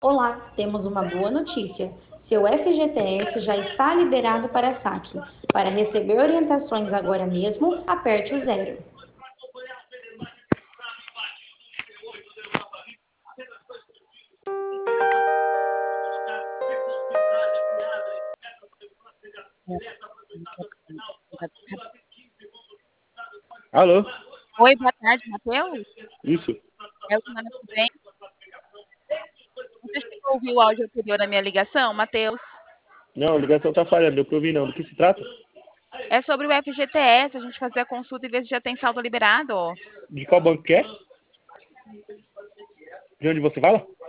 Olá, temos uma boa notícia. Seu FGTS já está liberado para saque. Para receber orientações agora mesmo, aperte o zero. Alô? Oi, boa tarde, Matheus. Isso. É o Semana que vem. Você chegou a ouvir o áudio anterior da minha ligação, Matheus? Não, a ligação tá falhando, deu pra ouvir não. Do que se trata? É sobre o FGTS, a gente fazer a consulta e ver se já tem saldo liberado. De qual banco que é? De onde você fala?